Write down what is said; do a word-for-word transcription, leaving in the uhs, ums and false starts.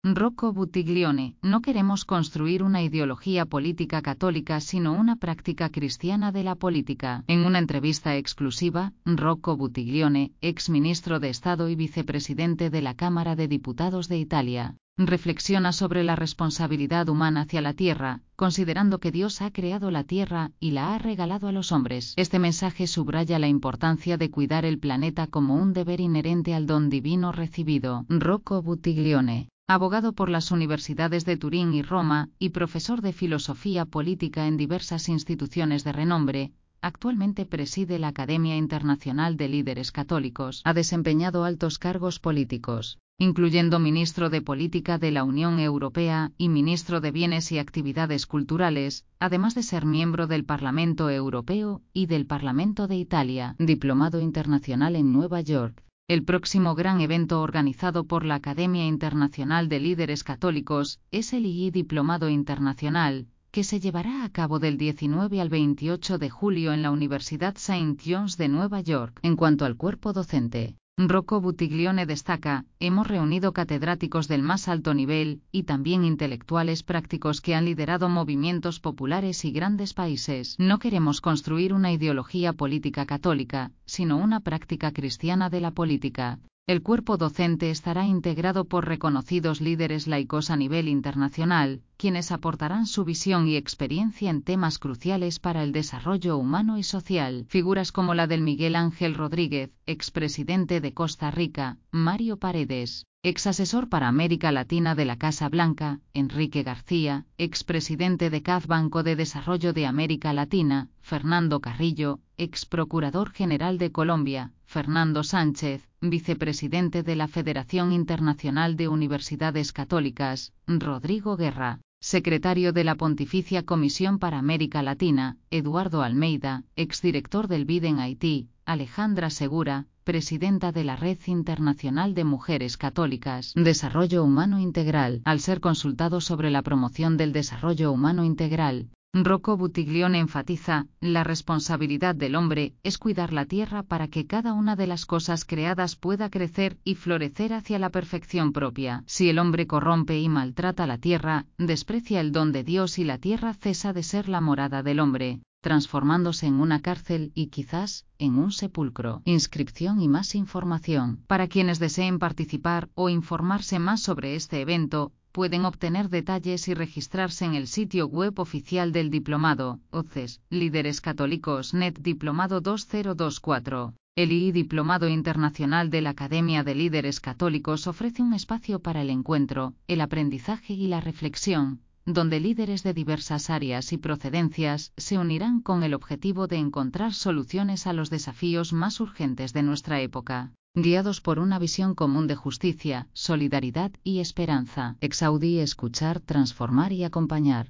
Rocco Buttiglione, no queremos construir una ideología política católica sino una práctica cristiana de la política. En una entrevista exclusiva, Rocco Buttiglione, ex ministro de Estado y vicepresidente de la Cámara de Diputados de Italia, reflexiona sobre la responsabilidad humana hacia la tierra, considerando que Dios ha creado la tierra y la ha regalado a los hombres. Este mensaje subraya la importancia de cuidar el planeta como un deber inherente al don divino recibido. Rocco Buttiglione, abogado por las universidades de Turín y Roma, y profesor de filosofía política en diversas instituciones de renombre, actualmente preside la Academia Internacional de Líderes Católicos. Ha desempeñado altos cargos políticos, incluyendo ministro de Política de la Unión Europea y ministro de Bienes y Actividades Culturales, además de ser miembro del Parlamento Europeo y del Parlamento de Italia. Diplomado internacional en Nueva York. El próximo gran evento organizado por la Academia Internacional de Líderes Católicos es el I I Diplomado Internacional, que se llevará a cabo del diecinueve al veintiocho de julio en la Universidad Saint John's de Nueva York. En cuanto al cuerpo docente, Rocco Buttiglione destaca: hemos reunido catedráticos del más alto nivel y también intelectuales prácticos que han liderado movimientos populares y grandes países. No queremos construir una ideología política católica, sino una práctica cristiana de la política. El cuerpo docente estará integrado por reconocidos líderes laicos a nivel internacional, quienes aportarán su visión y experiencia en temas cruciales para el desarrollo humano y social. Figuras como la del Miguel Ángel Rodríguez, expresidente de Costa Rica, Mario Paredes, ex asesor para América Latina de la Casa Blanca, Enrique García, expresidente de C A F Banco de Desarrollo de América Latina, Fernando Carrillo, ex procurador general de Colombia, Fernando Sánchez, vicepresidente de la Federación Internacional de Universidades Católicas, Rodrigo Guerra, secretario de la Pontificia Comisión para América Latina, Eduardo Almeida, exdirector del B I D en Haití, Alejandra Segura, presidenta de la Red Internacional de Mujeres Católicas. Desarrollo Humano Integral. Al ser consultado sobre la promoción del desarrollo humano integral, Rocco Buttiglione enfatiza: la responsabilidad del hombre es cuidar la tierra para que cada una de las cosas creadas pueda crecer y florecer hacia la perfección propia. Si el hombre corrompe y maltrata la tierra, desprecia el don de Dios y la tierra cesa de ser la morada del hombre, transformándose en una cárcel y quizás en un sepulcro. Inscripción y más información. Para quienes deseen participar o informarse más sobre este evento, pueden obtener detalles y registrarse en el sitio web oficial del diplomado, O C E S, Líderes Católicos Net Diplomado dos mil veinticuatro. El I I Diplomado Internacional de la Academia de Líderes Católicos ofrece un espacio para el encuentro, el aprendizaje y la reflexión, donde líderes de diversas áreas y procedencias se unirán con el objetivo de encontrar soluciones a los desafíos más urgentes de nuestra época, guiados por una visión común de justicia, solidaridad y esperanza. Exaudi: escuchar, transformar y acompañar.